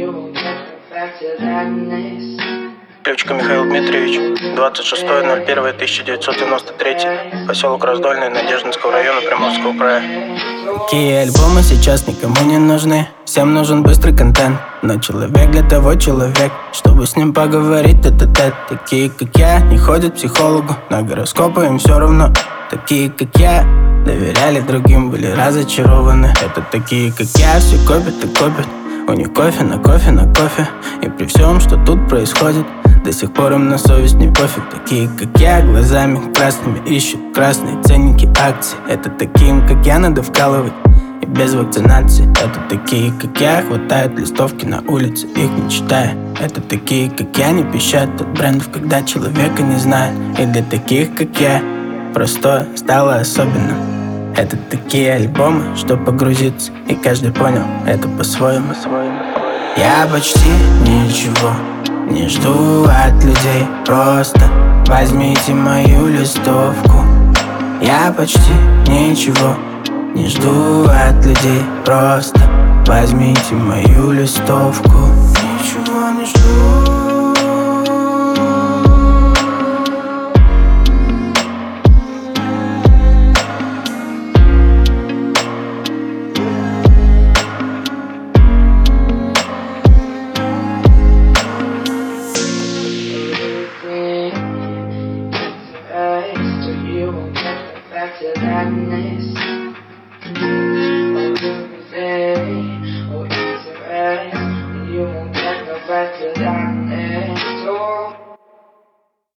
Ключка Михаил Дмитриевич, 26.01.1993, поселок Раздольный, Надеждинского района, Приморского края. Такие альбомы сейчас никому не нужны. Всем нужен быстрый контент. Но человек для того человек, чтобы с ним поговорить тет-а-тет. Такие как я не ходят к психологу, на гороскопы им все равно. Такие как я доверяли другим, были разочарованы. Это такие как я, все копят и копят. У них кофе на кофе на кофе. И при всем, что тут происходит, до сих пор им на совесть не пофиг. Такие как я, глазами красными ищут красные ценники акций. Это таким как я надо вкалывать и без вакцинации. Это такие как я, хватают листовки на улице, их не читая. Это такие как я, не пищат от брендов, когда человека не знает. И для таких как я, простое стало особенным. Это такие альбомы, что погрузиться, и каждый понял это по-своему. Я почти ничего не жду от людей, просто возьмите мою листовку. Я почти ничего не жду от людей, просто возьмите мою листовку. Ничего не жду.